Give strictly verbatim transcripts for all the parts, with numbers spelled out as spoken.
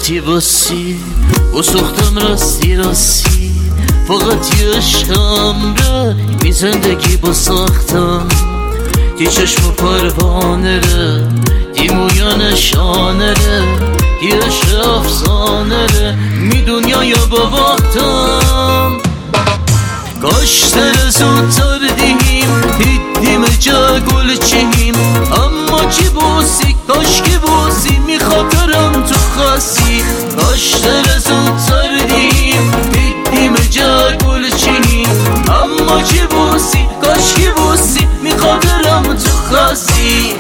فقط یه باسی و سختم راستی راستی، فقط یه عشقم ره بی زندگی با ساختم. دی چشم و پروانه ره، دی مویا نشانه ره، دی عشق افسانه ره، می دنیا یا با وقتم. کاش تر زودتر دیم دیدیم جا گل چیم، اما چی بوسی کاش که بوسی می خاطرم تو خاصی. کاش تر زودتر دیم دیدیم جا گل چیم، اما چی بوسی کاش که بوسی می خاطرم تو خاصی.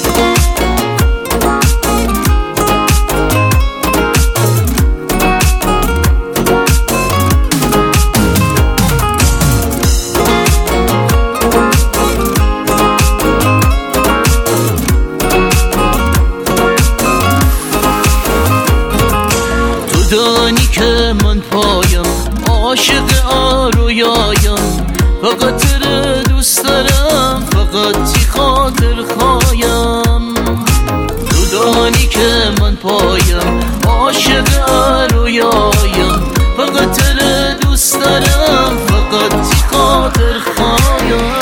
دانی که من پایم عاشق آرویایم، فقط تره دوست دارم، فقط تی خاطر خوایم. تو دانی که من پایم عاشق آرویایم، فقط تره دوست دارم، فقط تی خاطر خوایم.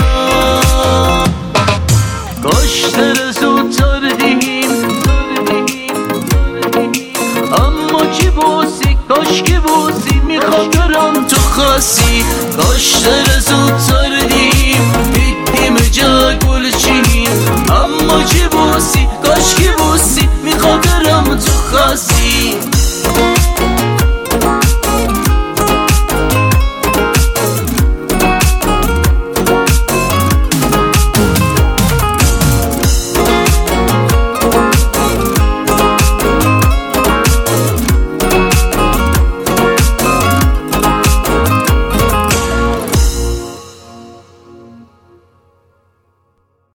کاش تره زودتر دیم اما چی بوسی کاش که بوسی می خاطرم تو خاصی. کاش تر